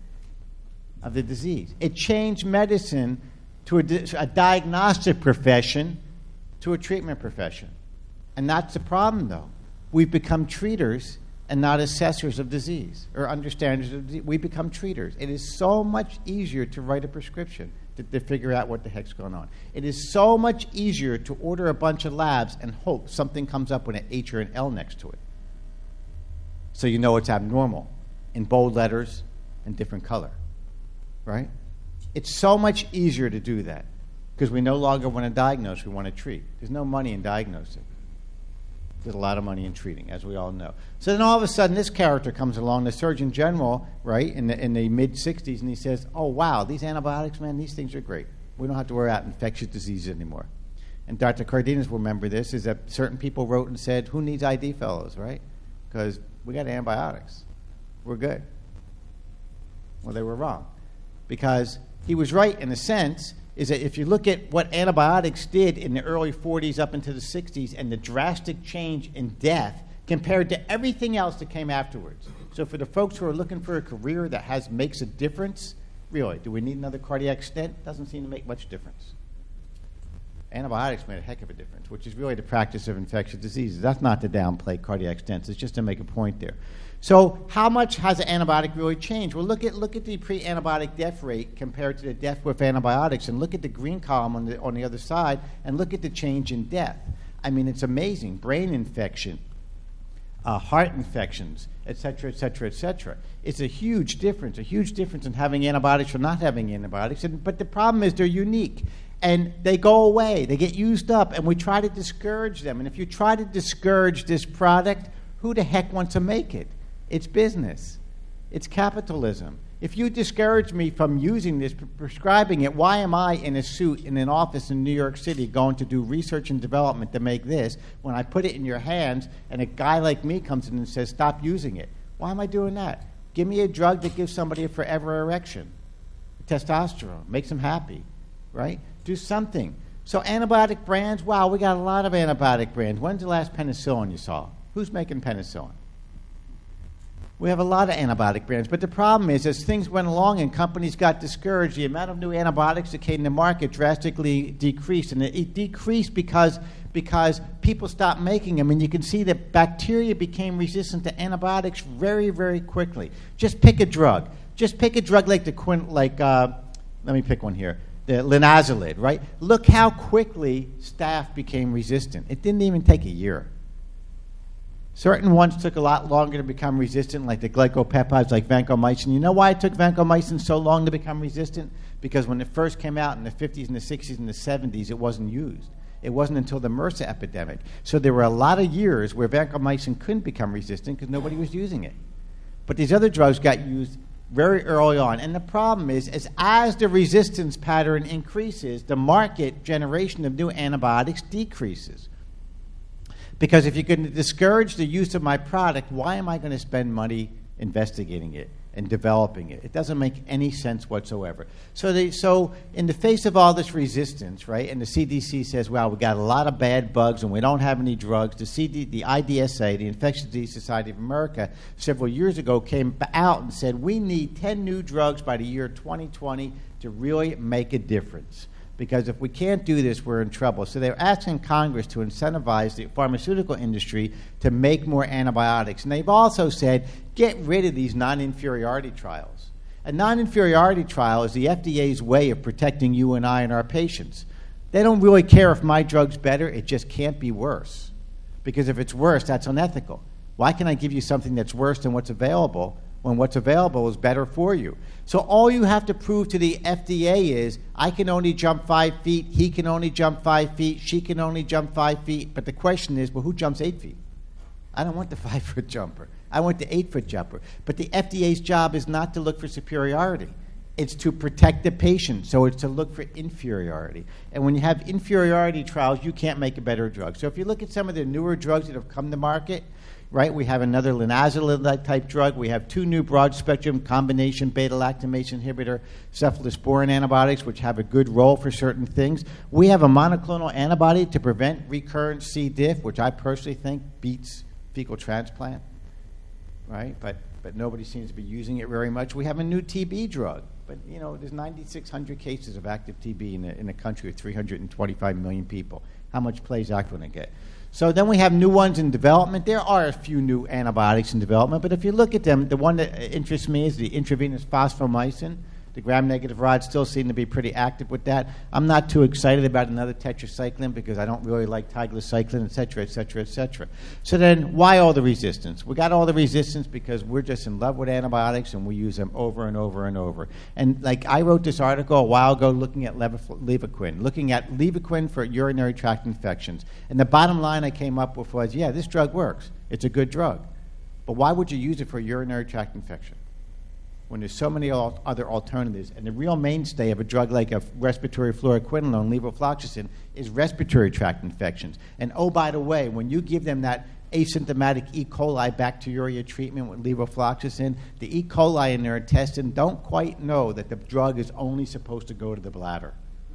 of the disease. It changed medicine to a, a diagnostic profession to a treatment profession. And that's the problem, though. We've become treaters and not assessors of disease or understanders of disease. We become treaters. It is so much easier to write a prescription to, to figure out what the heck's going on. It is so much easier to order a bunch of labs and hope something comes up with an H or an L next to it, so you know it's abnormal, in bold letters and different color, right? It's so much easier to do that because we no longer want to diagnose, we want to treat. There's no money in diagnosing. There's a lot of money in treating, as we all know. So then all of a sudden this character comes along, the Surgeon General, right, in the, in the mid-sixties, and he says, oh, wow, these antibiotics, man, these things are great. We don't have to worry about infectious diseases anymore. And Doctor Cardenas will remember this, is that certain people wrote and said, who needs I D fellows, right? Because we got antibiotics. We're good. Well, they were wrong. Because he was right in a sense, is that if you look at what antibiotics did in the early forties up into the sixties and the drastic change in death compared to everything else that came afterwards. So for the folks who are looking for a career that has makes a difference, really, do we need another cardiac stent? Doesn't seem to make much difference. Antibiotics made a heck of a difference, which is really the practice of infectious diseases. That's not to downplay cardiac stents. It's just to make a point there. So how much has an antibiotic really changed? Well, look at look at the pre-antibiotic death rate compared to the death with antibiotics, and look at the green column on the on the other side, and look at the change in death. I mean, it's amazing. Brain infection, uh, heart infections, et cetera, et cetera, et cetera. It's a huge difference, a huge difference in having antibiotics or not having antibiotics. And, but the problem is they're unique. And they go away. They get used up, and we try to discourage them. And if you try to discourage this product, who the heck wants to make it? It's business. It's capitalism. If you discourage me from using this, prescribing it, why am I in a suit in an office in New York City going to do research and development to make this when I put it in your hands and a guy like me comes in and says, stop using it? Why am I doing that? Give me a drug that gives somebody a forever erection. Testosterone. Makes them happy, right? Do something. So antibiotic brands, wow, we got a lot of antibiotic brands. When's the last penicillin you saw? Who's making penicillin? We have a lot of antibiotic brands, but the problem is, as things went along and companies got discouraged, the amount of new antibiotics that came to market drastically decreased, and it, it decreased because because people stopped making them, and you can see that bacteria became resistant to antibiotics very, very quickly. Just pick a drug. Just pick a drug like the quin, like uh, let me pick one here, the linazolid, right? Look how quickly staph became resistant. It didn't even take a year. Certain ones took a lot longer to become resistant, like the glycopeptides, like vancomycin. You know why it took vancomycin so long to become resistant? Because when it first came out in the fifties and the sixties and the seventies, it wasn't used. It wasn't until the MRSA epidemic. So there were a lot of years where vancomycin couldn't become resistant because nobody was using it. But these other drugs got used very early on. And the problem is, is as the resistance pattern increases, the market generation of new antibiotics decreases. Because if you're going to discourage the use of my product, why am I going to spend money investigating it and developing it? It doesn't make any sense whatsoever. So, they, so in the face of all this resistance, right, and the C D C says, well, we got a lot of bad bugs and we don't have any drugs, the, C D, the I D S A, the Infectious Disease Society of America, several years ago came out and said, we need ten new drugs by the year twenty twenty to really make a difference. Because if we can't do this, we're in trouble. So they're asking Congress to incentivize the pharmaceutical industry to make more antibiotics. And they've also said, get rid of these non-inferiority trials. A non-inferiority trial is the F D A's way of protecting you and I and our patients. They don't really care if my drug's better, it just can't be worse. Because if it's worse, that's unethical. Why can I give you something that's worse than what's available when what's available is better for you? So all you have to prove to the F D A is, I can only jump five feet, he can only jump five feet, she can only jump five feet. But the question is, well, who jumps eight feet? I don't want the five-foot jumper. I want the eight-foot jumper. But the F D A's job is not to look for superiority. It's to protect the patient, so it's to look for inferiority. And when you have inferiority trials, you can't make a better drug. So if you look at some of the newer drugs that have come to market, right, we have another linazolid-type drug. We have two new broad-spectrum combination beta-lactamase inhibitor cephalosporin antibiotics, which have a good role for certain things. We have a monoclonal antibody to prevent recurrent C. diff, which I personally think beats fecal transplant, right? But but nobody seems to be using it very much. We have a new T B drug. But, you know, there's ninety-six hundred cases of active T B in a, in a country of three hundred twenty-five million people. How much play is that going to get? So then we have new ones in development. There are a few new antibiotics in development, but if you look at them, the one that interests me is the intravenous phosphomycin. The gram-negative rods still seem to be pretty active with that. I'm not too excited about another tetracycline because I don't really like tigecycline, et cetera, et cetera, et cetera. So then why all the resistance? We got all the resistance because we're just in love with antibiotics and we use them over and over and over. And like I wrote this article a while ago looking at Levaquin, looking at Levaquin for urinary tract infections. And the bottom line I came up with was, yeah, this drug works. It's a good drug. But why would you use it for a urinary tract infection when there's so many al- other alternatives? And the real mainstay of a drug like a respiratory fluoroquinolone, levofloxacin, is respiratory tract infections. And oh, by the way, when you give them that asymptomatic E. coli bacteria treatment with levofloxacin, the E. coli in their intestine don't quite know that the drug is only supposed to go to the bladder.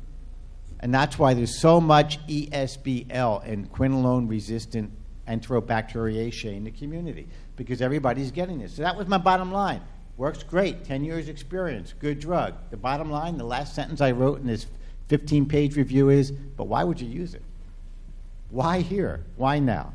And that's why there's so much E S B L and quinolone-resistant Enterobacteriaceae in the community, because everybody's getting this. So that was my bottom line. Works great, ten years experience, good drug. The bottom line, the last sentence I wrote in this fifteen-page review is, but why would you use it? Why here? Why now?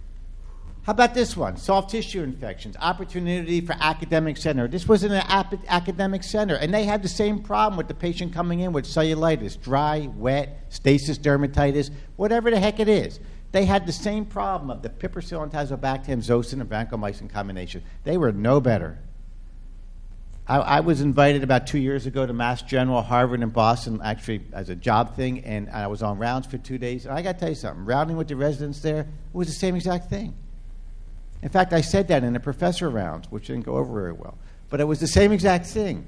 How about this one? Soft tissue infections, opportunity for academic center. This was in an ap- academic center, and they had the same problem with the patient coming in with cellulitis, dry, wet, stasis dermatitis, whatever the heck it is. They had the same problem of the piperacillin, tazobactam, zosyn, and vancomycin combination. They were no better. I, I was invited about two years ago to Mass General, Harvard, and Boston, actually as a job thing, and I was on rounds for two days. And I got to tell you something. Rounding with the residents there, it was the same exact thing. In fact, I said that in the professor rounds, which didn't go over very well. But it was the same exact thing.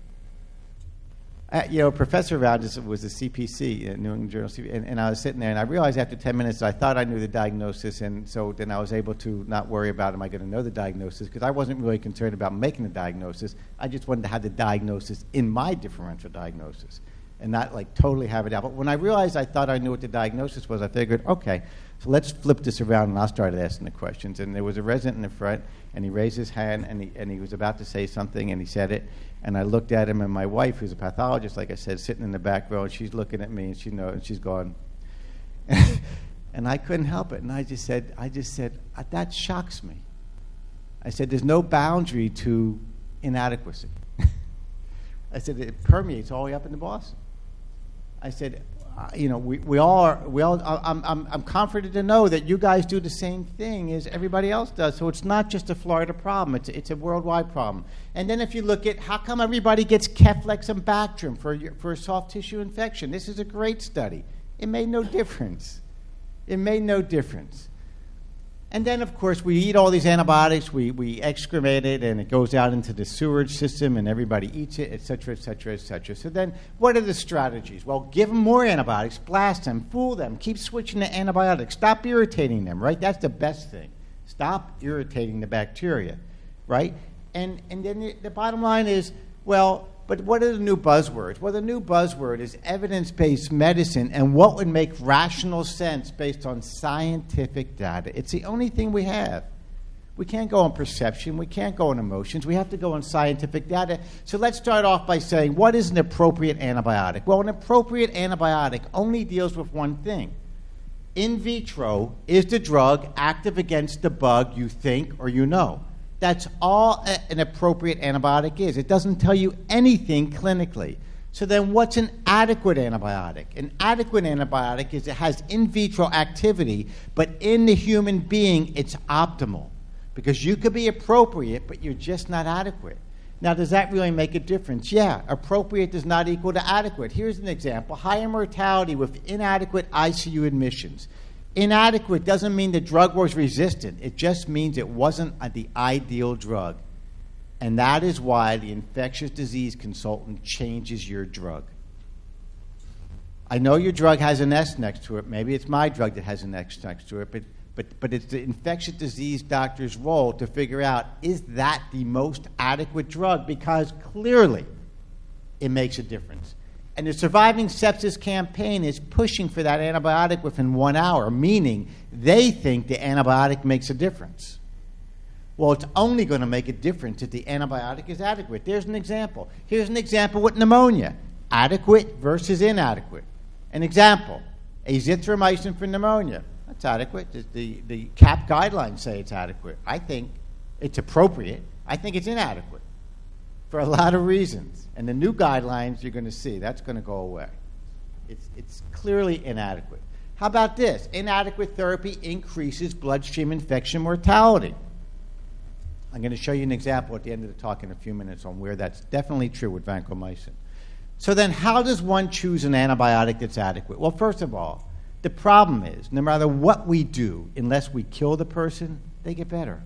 Uh, you know, a professor around us was a C P C, uh, New England Journal C P C, and, and I was sitting there, and I realized after ten minutes I thought I knew the diagnosis, and so then I was able to not worry about am I going to know the diagnosis, because I wasn't really concerned about making the diagnosis. I just wanted to have the diagnosis in my differential diagnosis and not like totally have it out. But when I realized I thought I knew what the diagnosis was, I figured, okay, so let's flip this around, and I'll start asking the questions. And there was a resident in the front, and he raised his hand, and he, and he was about to say something, and he said it. And I looked at him, and my wife, who's a pathologist, like I said, sitting in the back row, and she's looking at me, and she knows, and she's going, and I couldn't help it. And I just said, I just said, that shocks me. I said, there's no boundary to inadequacy. I said, it permeates all the way up into Boston. I said, uh, you know, we, we all are, we all, I'm, I'm, I'm comforted to know that you guys do the same thing as everybody else does. So it's not just a Florida problem. It's, it's a worldwide problem. And then if you look at how come everybody gets Keflex and Bactrim for, for a soft tissue infection, this is a great study. It made no difference. It made no difference. And then, of course, we eat all these antibiotics, we, we excremate it, and it goes out into the sewage system, and everybody eats it, et cetera, et cetera, et cetera. So then, what are the strategies? Well, give them more antibiotics, blast them, fool them, keep switching to antibiotics, stop irritating them, right? That's the best thing. Stop irritating the bacteria, right? And, and then the, the bottom line is, well, but what are the new buzzwords? Well, the new buzzword is evidence-based medicine and what would make rational sense based on scientific data. It's the only thing we have. We can't go on perception. We can't go on emotions. We have to go on scientific data. So let's start off by saying, what is an appropriate antibiotic? Well, an appropriate antibiotic only deals with one thing. In vitro, is the drug active against the bug you think or you know? That's all a, an appropriate antibiotic is. It doesn't tell you anything clinically. So then what's an adequate antibiotic? An adequate antibiotic is it has in vitro activity, but in the human being, it's optimal. Because you could be appropriate, but you're just not adequate. Now, does that really make a difference? Yeah, appropriate does not equal to adequate. Here's an example. Higher mortality with inadequate I C U admissions. Inadequate doesn't mean the drug was resistant. It just means it wasn't a, the ideal drug. And that is why the infectious disease consultant changes your drug. I know your drug has an S next to it. Maybe it's my drug that has an S next to it. But, but, but it's the infectious disease doctor's role to figure out, is that the most adequate drug? Because clearly it makes a difference. And the Surviving Sepsis campaign is pushing for that antibiotic within one hour, meaning they think the antibiotic makes a difference. Well, it's only going to make a difference if the antibiotic is adequate. There's an example. Here's an example with pneumonia. Adequate versus inadequate. An example, azithromycin for pneumonia. That's adequate. The, the, the C A P guidelines say it's adequate. I think it's appropriate. I think it's inadequate for a lot of reasons. And the new guidelines you're going to see, that's going to go away. It's, it's clearly inadequate. How about this? Inadequate therapy increases bloodstream infection mortality. I'm going to show you an example at the end of the talk in a few minutes on where that's definitely true with vancomycin. So then how does one choose an antibiotic that's adequate? Well, first of all, the problem is no matter what we do, unless we kill the person, they get better.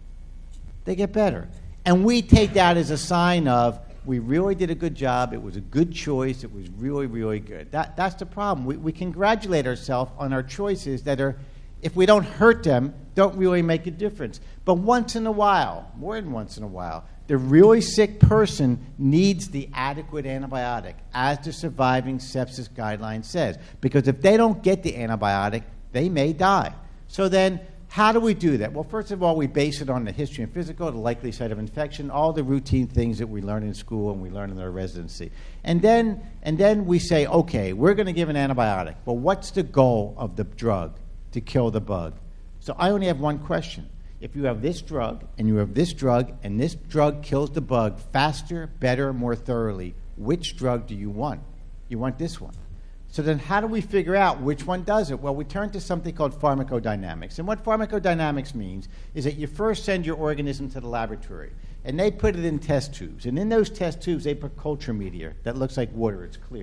They get better. And we take that as a sign of we really did a good job. It was a good choice. It was really, really good. That, that's the problem. We, we congratulate ourselves on our choices that are, if we don't hurt them, don't really make a difference. But once in a while, more than once in a while, the really sick person needs the adequate antibiotic, as the Surviving Sepsis guideline says. Because if they don't get the antibiotic, they may die. So then, how do we do that? Well, first of all, we base it on the history and physical, the likely site of infection, all the routine things that we learn in school and we learn in our residency. And then, and then we say, okay, we're going to give an antibiotic. Well, what's the goal of the drug? To kill the bug. So I only have one question. If you have this drug and you have this drug and this drug kills the bug faster, better, more thoroughly, which drug do you want? You want this one. So then how do we figure out which one does it? Well, we turn to something called pharmacodynamics. And what pharmacodynamics means is that you first send your organism to the laboratory, and they put it in test tubes. And in those test tubes, they put culture media that looks like water. It's clear.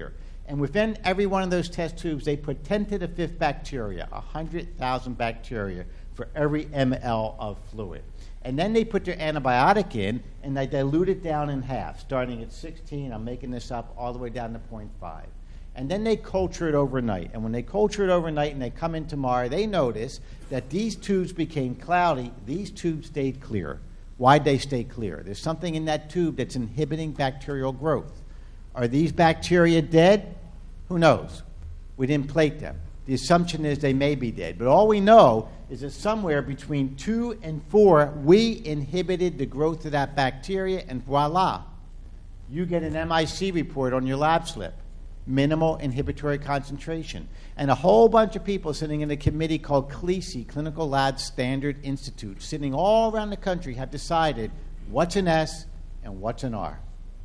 And within every one of those test tubes, they put ten to the fifth bacteria, one hundred thousand bacteria for every ml of fluid. And then they put their antibiotic in, and they dilute it down in half, starting at sixteen, I'm making this up, all the way down to zero point five. And then they culture it overnight. And when they culture it overnight and they come in tomorrow, they notice that these tubes became cloudy. These tubes stayed clear. Why'd they stay clear? There's something in that tube that's inhibiting bacterial growth. Are these bacteria dead? Who knows? We didn't plate them. The assumption is they may be dead. But all we know is that somewhere between two and four, we inhibited the growth of that bacteria, and voila, you get an M I C report on your lab slip. Minimal inhibitory concentration. And a whole bunch of people sitting in a committee called C L I S I, Clinical Lab Standard Institute, sitting all around the country, have decided what's an S and what's an R.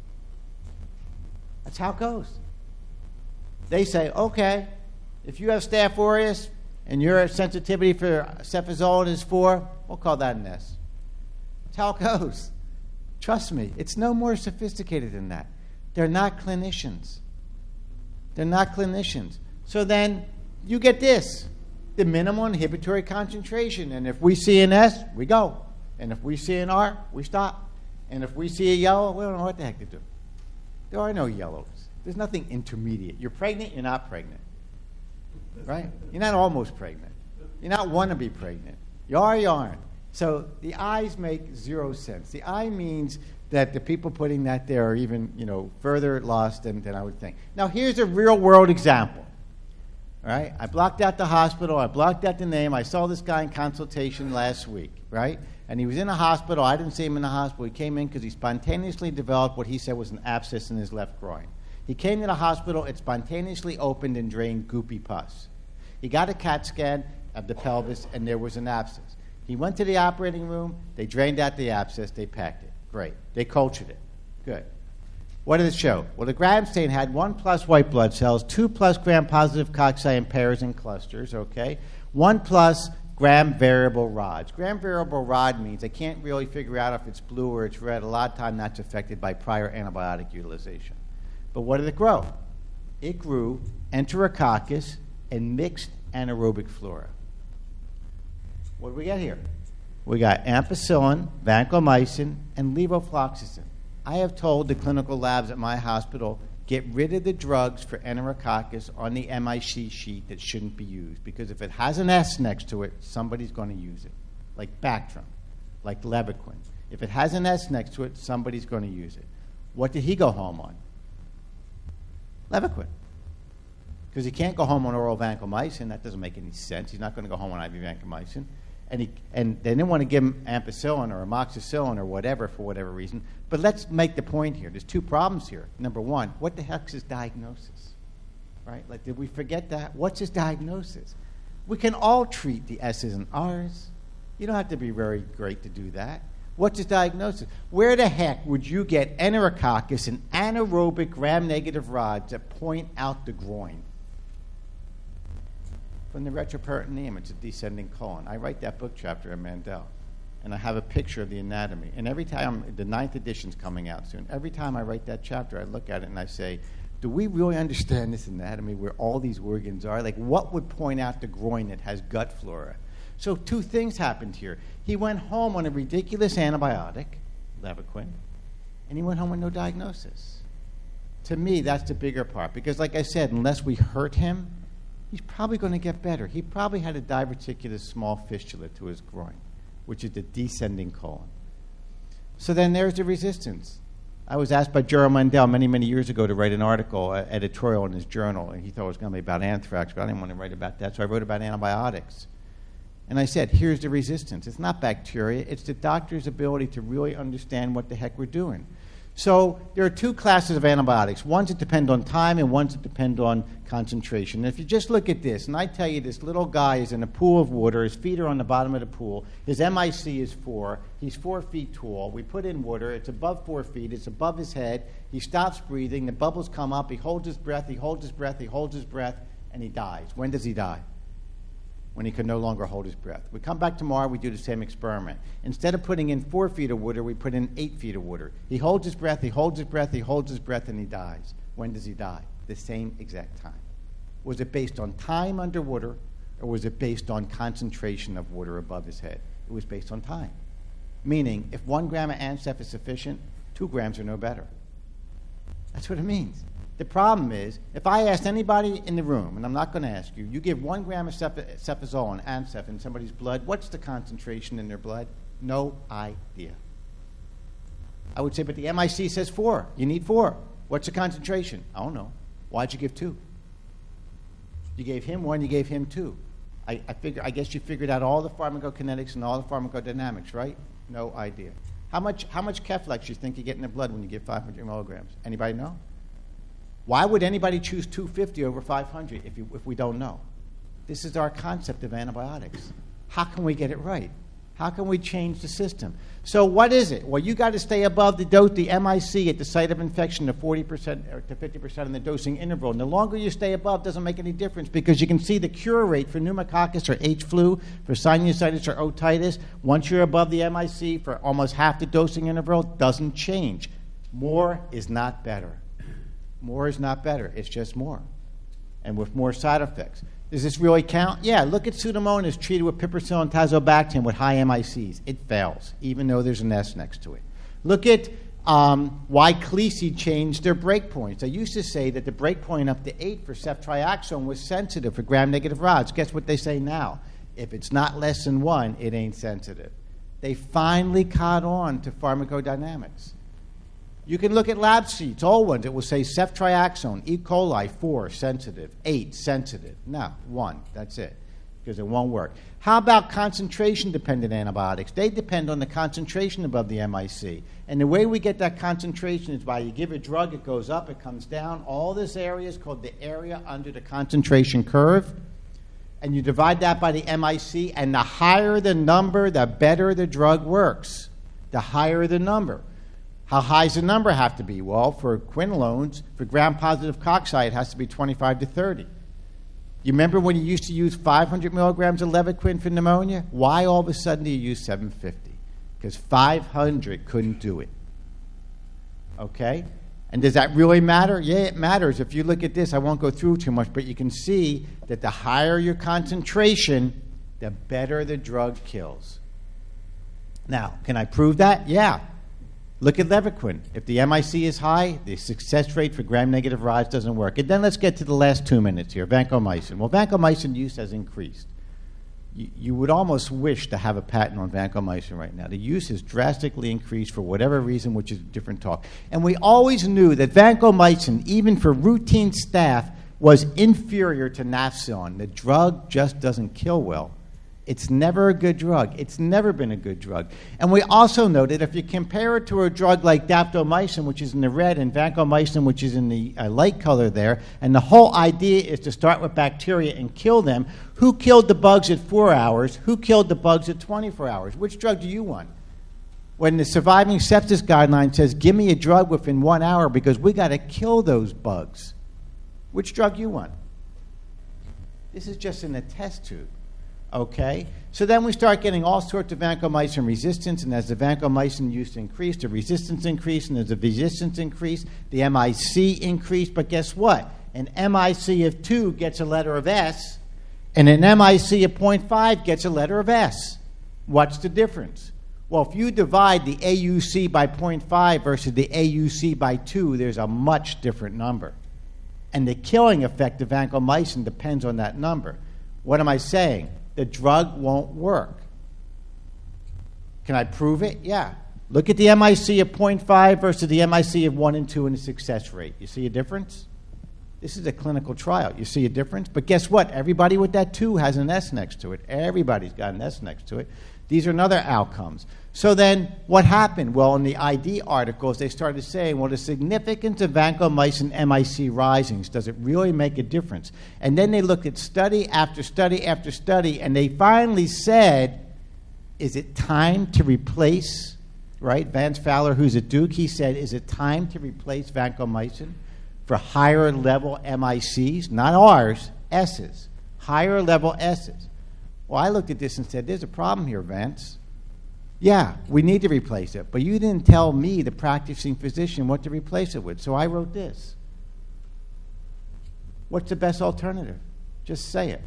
That's how it goes. They say, okay, if you have Staph aureus and your sensitivity for cefazolin is four, we'll call that an S. That's how it goes. Trust me, it's no more sophisticated than that. They're not clinicians. They're not clinicians. So then you get this, the minimal inhibitory concentration. And if we see an S, we go. And if we see an R, we stop. And if we see a yellow, we don't know what the heck to do. There are no yellows. There's nothing intermediate. You're pregnant, you're not pregnant. Right? You're not almost pregnant. You're not want to be pregnant. You are, you aren't. So the I's make zero sense. The I means that the people putting that there are even, you know, further lost than, than I would think. Now, here's a real-world example. All right? I blocked out the hospital. I blocked out the name. I saw this guy in consultation last week, right? And he was in a hospital. I didn't see him in the hospital. He came in because he spontaneously developed what he said was an abscess in his left groin. He came to the hospital. It spontaneously opened and drained goopy pus. He got a CAT scan of the pelvis, and there was an abscess. He went to the operating room. They drained out the abscess. They packed it. Great. They cultured it. Good. What did it show? Well, the Gram stain had one plus white blood cells, two plus gram-positive cocci in pairs and clusters, okay? One plus gram variable rods. Gram variable rod means I can't really figure out if it's blue or it's red. A lot of time that's affected by prior antibiotic utilization. But what did it grow? It grew Enterococcus and mixed anaerobic flora. What do we get here? We got ampicillin, vancomycin, and levofloxacin. I have told the clinical labs at my hospital, get rid of the drugs for Enterococcus on the M I C sheet that shouldn't be used, because if it has an S next to it, somebody's going to use it, like Bactrim, like Levaquin. If it has an S next to it, somebody's going to use it. What did he go home on? Levaquin. Because he can't go home on oral vancomycin. That doesn't make any sense. He's not going to go home on I V vancomycin. And, he, and they didn't want to give him ampicillin or amoxicillin or whatever for whatever reason. But let's make the point here. There's two problems here. Number one, what the heck's his diagnosis? Right? Like, did we forget that? What's his diagnosis? We can all treat the S's and R's. You don't have to be very great to do that. What's his diagnosis? Where the heck would you get Enterococcus and anaerobic gram-negative rods that point out the groin? From the retroperitoneum, it's a descending colon. I write that book chapter at Mandel, and I have a picture of the anatomy. And every time, the ninth edition's coming out soon, every time I write that chapter, I look at it and I say, do we really understand this anatomy where all these organs are? Like, what would point out the groin that has gut flora? So two things happened here. He went home on a ridiculous antibiotic, Levaquin, and he went home with no diagnosis. To me, that's the bigger part, because like I said, unless we hurt him, he's probably going to get better. He probably had a diverticulous small fistula to his groin, which is the descending colon. So then there's the resistance. I was asked by Gerald Mandel many, many years ago to write an article, uh, editorial in his journal, and he thought it was going to be about anthrax, but I didn't want to write about that, so I wrote about antibiotics. And I said, here's the resistance. It's not bacteria. It's the doctor's ability to really understand what the heck we're doing. So there are two classes of antibiotics. Ones that depend on time and ones that depend on concentration. And if you just look at this, and I tell you this little guy is in a pool of water, his feet are on the bottom of the pool, his M I C is four, he's four feet tall, we put in water, it's above four feet, it's above his head, he stops breathing, the bubbles come up, he holds his breath, he holds his breath, he holds his breath, and he dies. When does he die? When he can no longer hold his breath. We come back tomorrow, we do the same experiment. Instead of putting in four feet of water, we put in eight feet of water. He holds his breath, he holds his breath, he holds his breath, and he dies. When does he die? the same exact time? Was it based on time underwater, or was it based on concentration of water above his head? It was based on time. Meaning, if one gram of Ancef is sufficient, two grams are no better. That's what it means. The problem is, if I asked anybody in the room, and I'm not going to ask you, you give one gram of cef- cefazole and Ancef in somebody's blood, what's the concentration in their blood? No idea. I would say, but the M I C says four. You need four. What's the concentration? I don't know. Why'd you give two? You gave him one, you gave him two. I, I, figure, I guess you figured out all the pharmacokinetics and all the pharmacodynamics, right? No idea. How much, how much Keflex do you think you get in the blood when you give five hundred milligrams? Anybody know? Why would anybody choose two fifty over five hundred if, you, if we don't know? This is our concept of antibiotics. How can we get it right? How can we change the system? So what is it? Well, you got to stay above the dose, the M I C at the site of infection to forty percent or to fifty percent in the dosing interval. And the longer you stay above doesn't make any difference because you can see the cure rate for pneumococcus or H flu, for sinusitis or otitis, once you're above the M I C for almost half the dosing interval, doesn't change. More is not better. More is not better. It's just more. And with more side effects. Does this really count? Yeah, look at Pseudomonas treated with piperacillin and tazobactam with high M I Cs. It fails, even though there's an S next to it. Look at um, why Clece changed their breakpoints. They used to say that the breakpoint up to eight for ceftriaxone was sensitive for gram-negative rods. Guess what they say now? If it's not less than one, it ain't sensitive. They finally caught on to pharmacodynamics. You can look at lab sheets, old ones. It will say ceftriaxone, E. coli, four, sensitive, eight, sensitive. No, one, that's it, because it won't work. How about concentration-dependent antibiotics? They depend on the concentration above the M I C. And the way we get that concentration is by you give a drug, it goes up, it comes down. All this area is called the area under the concentration curve. And you divide that by the M I C, and the higher the number, the better the drug works. The higher the number. How high does the number have to be? Well, for quinolones, for gram-positive cocci, it has to be twenty-five to thirty. You remember when you used to use five hundred milligrams of Levaquin for pneumonia? Why all of a sudden do you use seven fifty? Because five hundred couldn't do it. Okay? And does that really matter? Yeah, it matters. If you look at this, I won't go through too much, but you can see that the higher your concentration, the better the drug kills. Now, can I prove that? Yeah. Look at Levaquin. If the M I C is high, the success rate for gram-negative rods doesn't work. And then let's get to the last two minutes here, vancomycin. Well, vancomycin use has increased. You, you would almost wish to have a patent on vancomycin right now. The use has drastically increased for whatever reason, which is a different talk. And we always knew that vancomycin, even for routine staph, was inferior to nafcillin. The drug just doesn't kill well. It's never a good drug. It's never been a good drug. And we also know that if you compare it to a drug like daptomycin, which is in the red, and vancomycin, which is in the uh, light color there, and the whole idea is to start with bacteria and kill them, who killed the bugs at four hours? Who killed the bugs at twenty-four hours? Which drug do you want? When the surviving sepsis guideline says, give me a drug within one hour because we got to kill those bugs. Which drug do you want? This is just in a test tube. Okay, so then we start getting all sorts of vancomycin resistance, and as the vancomycin use increased, the resistance increased, and as the resistance increased, the M I C increased. But guess what? An M I C of two gets a letter of S, and an M I C of zero point five gets a letter of S. What's the difference? Well, if you divide the A U C by zero point five versus the A U C by two, there's a much different number. And the killing effect of vancomycin depends on that number. What am I saying? The drug won't work. Can I prove it? Yeah. Look at the M I C of zero point five versus the M I C of one and two and the success rate. You see a difference? This is a clinical trial. You see a difference? But guess what? Everybody with that two has an S next to it. Everybody's got an S next to it. These are another outcomes. So then what happened? Well, in the I D articles, they started saying, well, the significance of vancomycin M I C risings, does it really make a difference? And then they looked at study after study after study, and they finally said, is it time to replace, right? Vance Fowler, who's at Duke, he said, is it time to replace vancomycin for higher level M I Cs? Not ours, S's. Higher level S's. Well, I looked at this and said, there's a problem here, Vance. Yeah, we need to replace it. But you didn't tell me, the practicing physician, what to replace it with. So I wrote this. What's the best alternative? Just say it.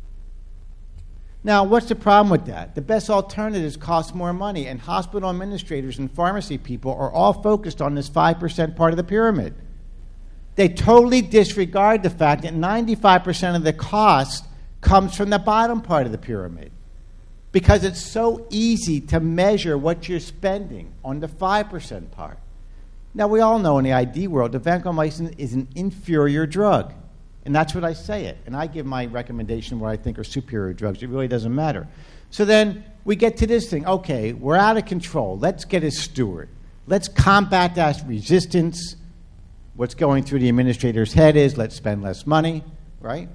Now, what's the problem with that? The best alternatives cost more money, and hospital administrators and pharmacy people are all focused on this five percent part of the pyramid. They totally disregard the fact that ninety-five percent of the cost comes from the bottom part of the pyramid, because it's so easy to measure what you're spending on the five percent part. Now, we all know in the I D world that vancomycin is an inferior drug. And that's what I say it. And I give my recommendation what I think are superior drugs. It really doesn't matter. So then we get to this thing. Okay, we're out of control. Let's get a steward. Let's combat that resistance. What's going through the administrator's head is let's spend less money, right?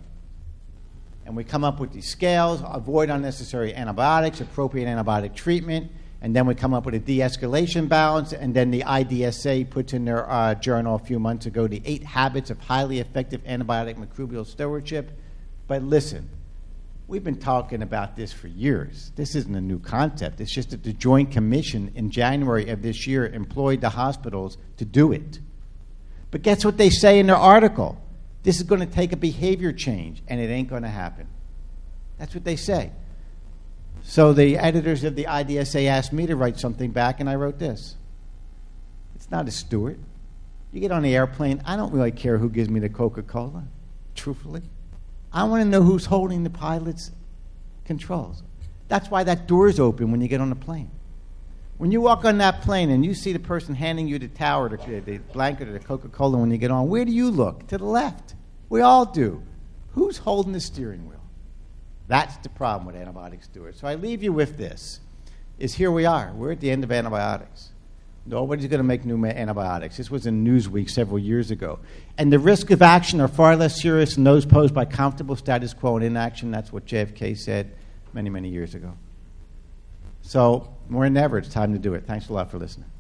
And we come up with these scales, avoid unnecessary antibiotics, appropriate antibiotic treatment, and then we come up with a de-escalation balance, and then the I D S A puts in their uh, journal a few months ago the eight habits of highly effective antibiotic microbial stewardship. But listen, we've been talking about this for years. This isn't a new concept. It's just that the Joint Commission in January of this year employed the hospitals to do it. But guess what they say in their article? This is going to take a behavior change, and it ain't going to happen. That's what they say. So the editors of the I D S A asked me to write something back, and I wrote this. It's not a steward. You get on the airplane, I don't really care who gives me the Coca-Cola, truthfully. I want to know who's holding the pilot's controls. That's why that door's open when you get on the plane. When you walk on that plane and you see the person handing you the towel, or the, the blanket, or the Coca-Cola when you get on, where do you look? To the left. We all do. Who's holding the steering wheel? That's the problem with antibiotic stewards. So I leave you with this, is here we are. We're at the end of antibiotics. Nobody's going to make new antibiotics. This was in Newsweek several years ago. And the risks of action are far less serious than those posed by comfortable status quo and inaction. That's what J F K said many, many years ago. So more than ever, it's time to do it. Thanks a lot for listening.